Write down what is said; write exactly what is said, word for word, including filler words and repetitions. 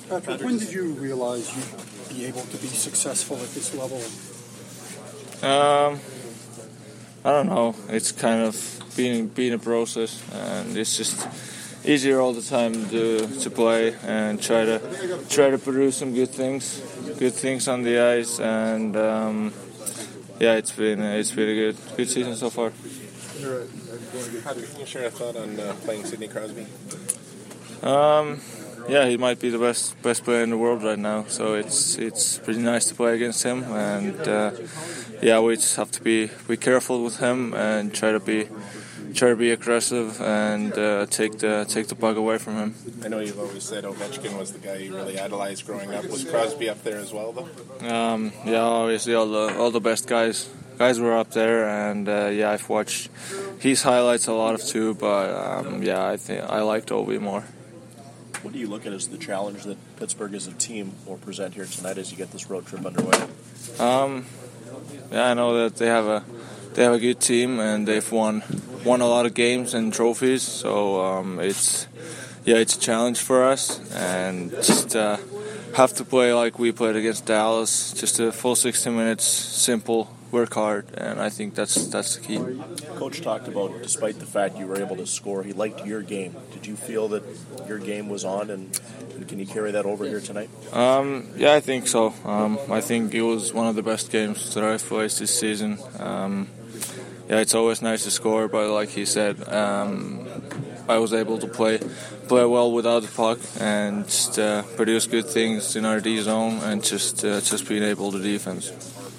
Patrick, when did you realize you'd be able to be successful at this level? Um, I don't know. It's kind of been been a process, and it's just easier all the time to to play and try to try to produce some good things, good things on the ice, and um, yeah, it's been it's been a good good season so far. Patrick, can you share a thought on uh, playing Sidney Crosby? Um, yeah, he might be the best best player in the world right now, so it's it's pretty nice to play against him, and uh, yeah, we just have to be be careful with him and try to be try to be aggressive and uh, take the take the puck away from him. I know you've always said Ovechkin was the guy you really idolized growing up. Was Crosby up there as well, though? Um, yeah, obviously all the all the best guys guys were up there, and uh, yeah, I've watched his highlights a lot of too, but um, yeah, I think I liked Ovi more. What do you look at as the challenge that Pittsburgh as a team will present here tonight as you get this road trip underway? Um, yeah, I know that they have a they have a good team, and they've won won a lot of games and trophies. So um, it's yeah, it's a challenge for us, and just uh, have to play like we played against Dallas. Just a full sixty minutes, simple, work hard, and I think that's that's the key. Coach talked about, despite the fact you were able to score, he liked your game. Did you feel that your game was on, and, and can you carry that over here tonight? Um, yeah, I think so. Um, I think it was one of the best games that I've played this season. Um, yeah, it's always nice to score, but like he said, um, I was able to play play well without the puck and just uh, produce good things in our D zone and just uh, just being able to defense.